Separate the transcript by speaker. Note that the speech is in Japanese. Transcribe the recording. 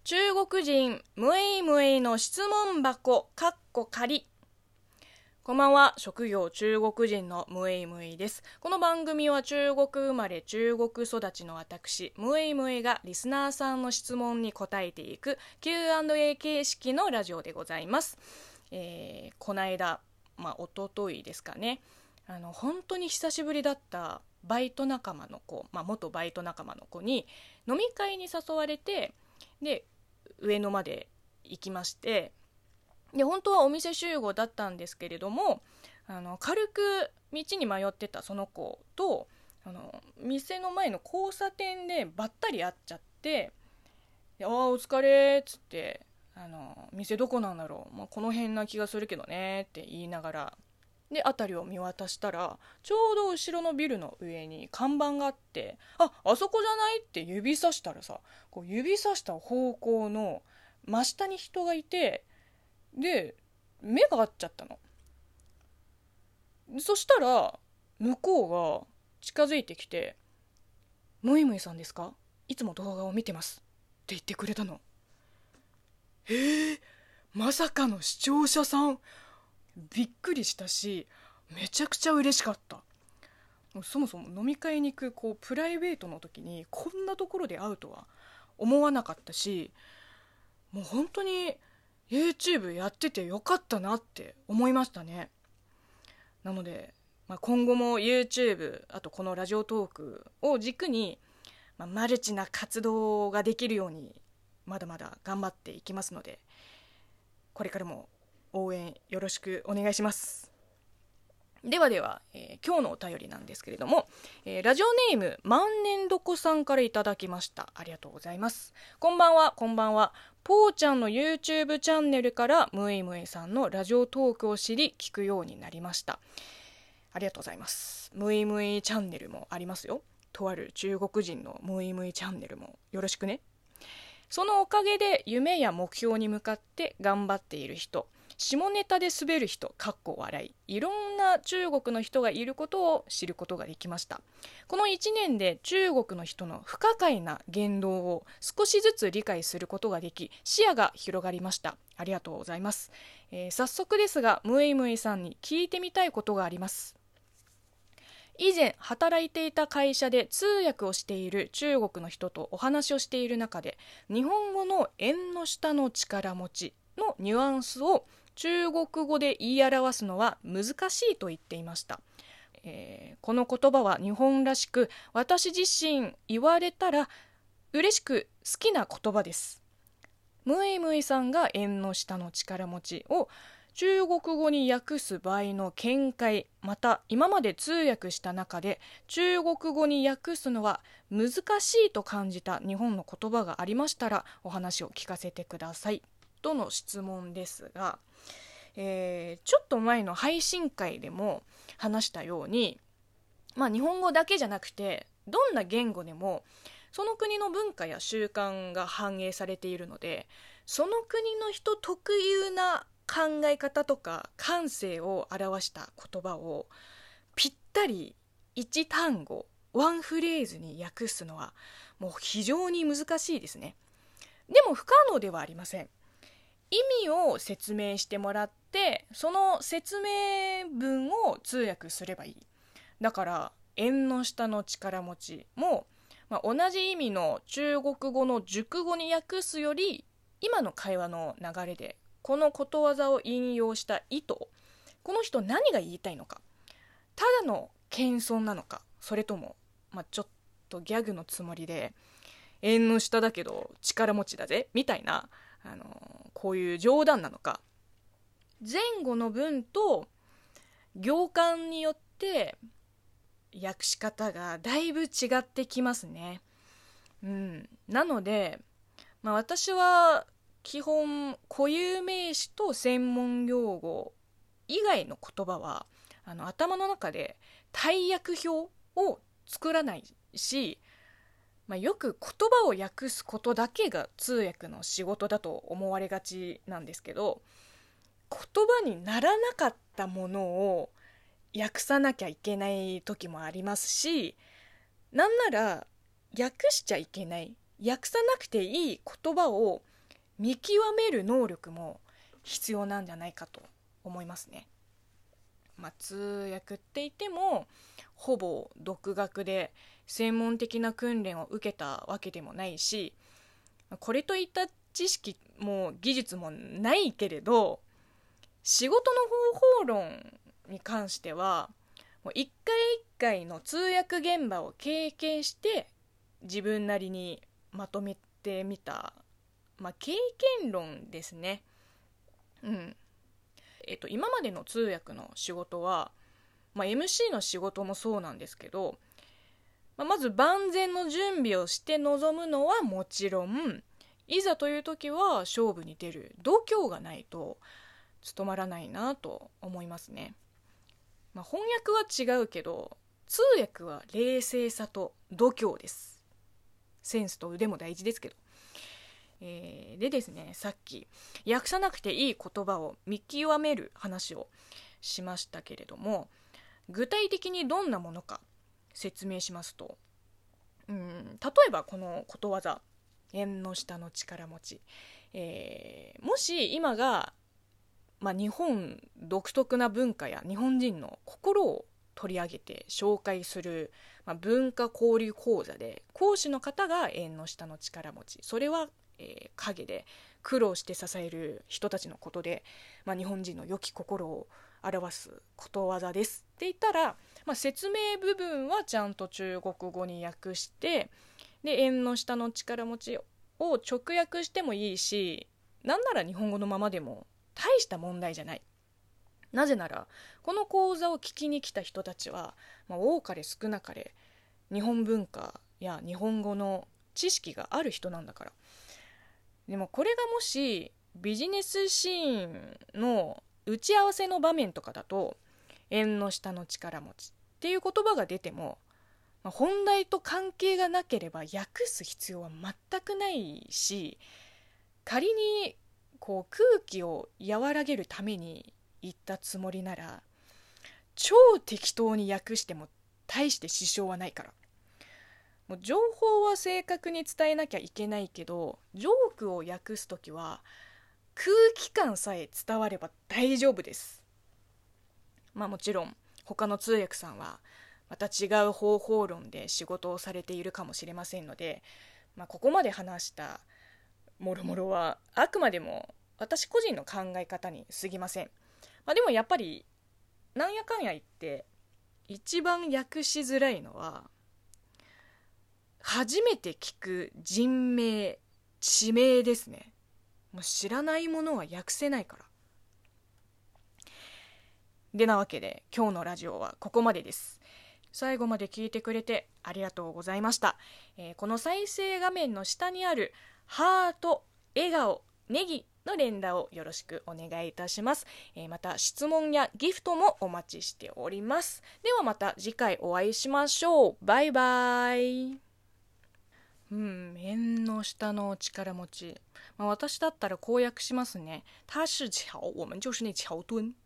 Speaker 1: 中国人ムイムイの質問箱仮。こんばんは。職業中国人のムイムイです。この番組は中国生まれ中国育ちの私ムイムイがリスナーさんの質問に答えていく Q&A 形式のラジオでございます。この間、一昨日ですかね、本当に久しぶりだったバイト仲間の子、元バイト仲間の子に飲み会に誘われて、で上野まで行きまして、で本当はお店集合だったんですけれども、軽く道に迷ってたその子と店の前の交差点でばったり会っちゃって、でお疲れっつって、店どこなんだろう、この辺な気がするけどねって言いながら、で辺りを見渡したら、ちょうど後ろのビルの上に看板があって、あそこじゃないって指さしたらさ、こう指さした方向の真下に人がいて、で目が合っちゃったの。そしたら向こうが近づいてきて、ムイムイさんですか、いつも動画を見てますって言ってくれたの。まさかの視聴者さん。びっくりしたし、めちゃくちゃ嬉しかった。そもそも飲み会に行くプライベートの時にこんなところで会うとは思わなかったし、もう本当に YouTube やっててよかったなって思いましたね。なので、今後も YouTube、 あとこのラジオトークを軸に、マルチな活動ができるようにまだまだ頑張っていきますので、これからも応援よろしくお願いします。ではでは、今日のお便りなんですけれども、ラジオネーム万年どこさんからいただきました。ありがとうございます。こんばんは。ぽーちゃんの YouTube チャンネルからムイムイさんのラジオトークを知り聞くようになりました。ありがとうございます。ムイムイチャンネルもありますよ。とある中国人のムイムイチャンネルもよろしくね。そのおかげで夢や目標に向かって頑張っている人、下ネタで滑る人、笑い、いろんな中国の人がいることを知ることができました。この1年で中国の人の不可解な言動を少しずつ理解することができ、視野が広がりました。ありがとうございます。早速ですが、ムイムイさんに聞いてみたいことがあります。以前働いていた会社で通訳をしている中国の人とお話をしている中で、日本語の縁の下の力持ちのニュアンスを中国語で言い表すのは難しいと言っていました。この言葉は日本らしく、私自身言われたら嬉しく好きな言葉です。ムイムイさんが縁の下の力持ちを中国語に訳す場合の見解、また今まで通訳した中で中国語に訳すのは難しいと感じた日本の言葉がありましたらお話を聞かせてくださいとの質問ですが、ちょっと前の配信会でも話したように、日本語だけじゃなくてどんな言語でもその国の文化や習慣が反映されているので、その国の人特有な考え方とか感性を表した言葉をぴったり一単語ワンフレーズに訳すのはもう非常に難しいですね。でも不可能ではありません。意味を説明してもらって、その説明文を通訳すればいい。だから縁の下の力持ちも、同じ意味の中国語の熟語に訳すより、今の会話の流れでこのことわざを引用した意図、この人何が言いたいのか、ただの謙遜なのか、それとも、ちょっとギャグのつもりで縁の下だけど力持ちだぜみたいな、こういう冗談なのか、前後の文と行間によって訳し方がだいぶ違ってきますね。なので、私は基本固有名詞と専門用語以外の言葉は頭の中で大訳表を作らないし、よく言葉を訳すことだけが通訳の仕事だと思われがちなんですけど、言葉にならなかったものを訳さなきゃいけない時もありますし、なんなら訳しちゃいけない、 訳さなくていい言葉を見極める能力も必要なんじゃないかと思いますね。通訳って言ってもほぼ独学で専門的な訓練を受けたわけでもないし、これといった知識も技術もないけれど、仕事の方法論に関してはもう一回一回の通訳現場を経験して自分なりにまとめてみた、経験論ですね。今までの通訳の仕事は、MC の仕事もそうなんですけど、まず万全の準備をして臨むのはもちろん、いざという時は勝負に出る度胸がないと務まらないなと思いますね。翻訳は違うけど、通訳は冷静さと度胸です。センスと腕も大事ですけど。でですね、さっき訳さなくていい言葉を見極める話をしましたけれども、具体的にどんなものか説明しますと、例えばこのことわざ、縁の下の力持ち、もし今が、日本独特な文化や日本人の心を取り上げて紹介する、文化交流講座で講師の方が縁の下の力持ち、それは陰で苦労して支える人たちのことで、日本人の良き心を表すことわざですって言ったら、説明部分はちゃんと中国語に訳して、で縁の下の力持ちを直訳してもいいし、なんなら日本語のままでも大した問題じゃない。なぜならこの講座を聞きに来た人たちは、多かれ少なかれ日本文化や日本語の知識がある人なんだから。でもこれがもしビジネスシーンの打ち合わせの場面とかだと、縁の下の力持ちっていう言葉が出ても、本題と関係がなければ訳す必要は全くないし、仮に空気を和らげるために言ったつもりなら、超適当に訳しても大して支障はないから。もう情報は正確に伝えなきゃいけないけど、ジョークを訳すときは空気感さえ伝われば大丈夫です。もちろん他の通訳さんはまた違う方法論で仕事をされているかもしれませんので、ここまで話したもろもろはあくまでも私個人の考え方に過ぎません。でもやっぱりなんやかんや言って一番訳しづらいのは、初めて聞く人名、地名ですね。もう知らないものは訳せないから。でなわけで今日のラジオはここまでです。最後まで聞いてくれてありがとうございました。この再生画面の下にあるハート、笑顔、ネギの連打をよろしくお願いいたします。また質問やギフトもお待ちしております。ではまた次回お会いしましょう。バイバイ。縁の下の力持ち。私だったらこう訳しますね。他是橋，我们就是那桥墩。